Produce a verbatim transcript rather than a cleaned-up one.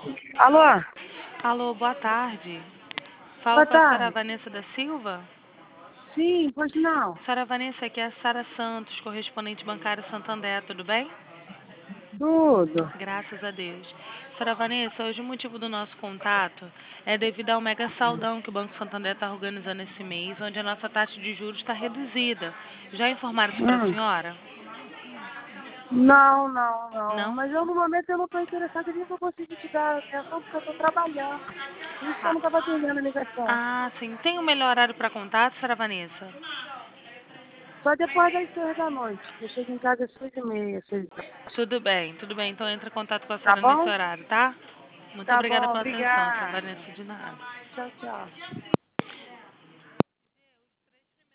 Alô? Alô, boa tarde. Boa Fala com a senhora tarde. Vanessa da Silva? Sim, pois não. Senhora Vanessa, aqui é a Sara Santos, correspondente bancário Santander, tudo bem? Tudo. Graças a Deus. Senhora Vanessa, hoje o motivo do nosso contato é devido ao mega saldão que o Banco Santander está organizando esse mês, onde a nossa taxa de juros está reduzida. Já informaram isso para a Hum. senhora? Não, não, não. Não? Mas eu no momento eu não estou interessada nem vou conseguir te dar atenção porque eu estou trabalhando. Por isso que eu Ah, não estava atendendo a ligação. ah, sim. Tem o melhor horário para contato, senhora Vanessa? Só depois das seis da noite. Eu chego em casa às seis e meia, seis da Tudo bem, tudo bem. Então entre em contato com a Tá senhora nesse bom? horário, tá? Muito Tá obrigada bom, pela atenção, senhora obrigada. Vanessa, de nada. Tchau, tchau.